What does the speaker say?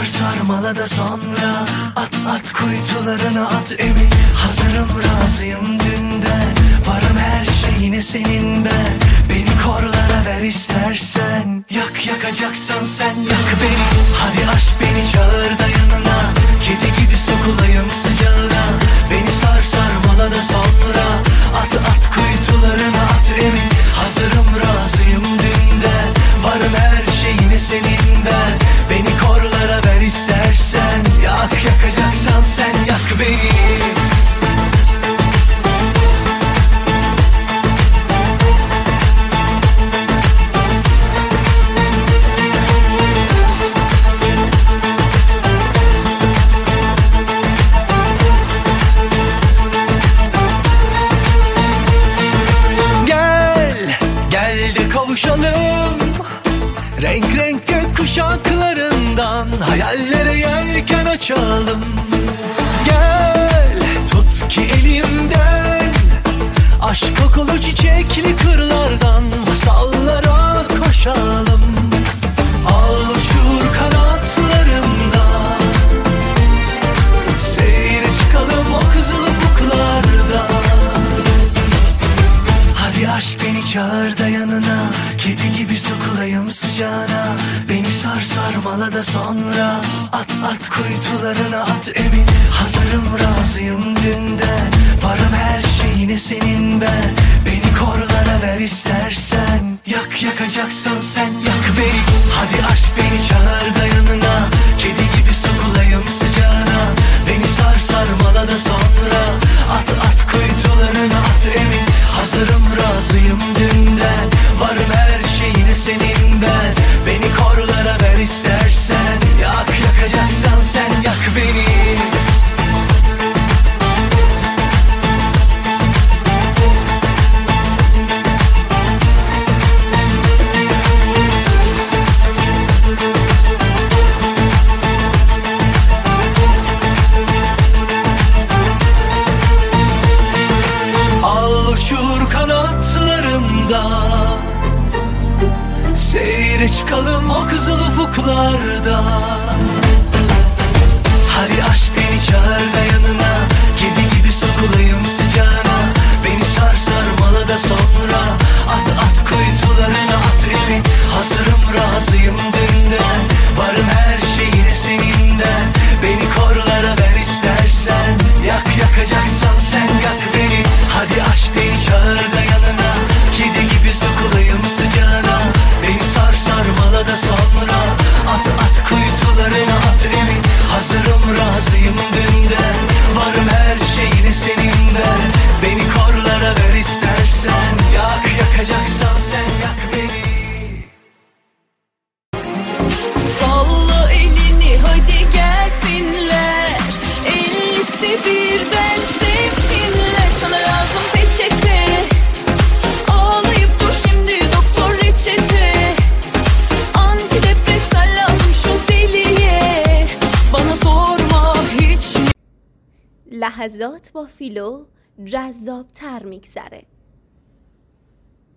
sar sarmala da sonra at kuytularına at emin. Hazırım razıyım dünden, varım her şeyine senin ben. Beni korlara ver istersen, yakacaksan sen yak beni. Hadi aşk beni çağır da yanına, kedi gibi sokulayım sıcağına. Beni sar sarmala da sonra at kuytularına at emin. Hazırım razıyım dünden, varım her şeyine senin ben. Beni korlara ver istersen, yakacaksan sen yak beni. Kavuşalım renk renk gök kuşaklarından, hayallere yelken açalım. Gel tut ki elimden, aşk kokulu çiçekli kırlardan masallara koşalım. Al uçur kanatlarında, seyre çıkalım o kızıl ufuklarda. Hadi aşk beni çağır da yanına, kedi gibi sokulayım sıcağına. Beni sar sarmala da sonra at kuytularına at emin. Hazırım razıyım dünden, varım her şeyine senin ben. Beni korlara ver istersen, yakacaksan sen yak beni. Hadi aşk beni çağır da yanına, kedi gibi sokulayım sıcağına. Beni sar sarmala da sonra at kuytularına at emin. Hazırım razıyım dünden, varım her şeyine senin ben. Beni korlara ver istersen, yakacaksan sen yak beni. Seyre çıkalım o kızıl ufuklarda. Hadi aşk beni çağır da yanına, kedi gibi sokulayım sıcağına. Beni sar sarmala da sonra at kuytularına at emin. Hazırım razıyım dünden, varım her şeyine seninden. Beni korlara ver istersen, yakacaksan sen yak beni. Hadi aşk beni çağır da yanına, kedi gibi sokulayım sıcağına. Beni sar sarmala da sonra at kuytularına at emin. Hazırım razıyım dünden, varım her şeyine senin ben. Beni korlara ver istersen, yakacaksan sen yak beni. Salla elini hadi gelsinler, ellisi birden sevsinler. Sana lazım peçete, ağlayıp dur şimdi doktor reçete. Antidepresan lazım şu deliye, bana sorma hiç. لحظات با فیلو جذاب‌تر میگذره.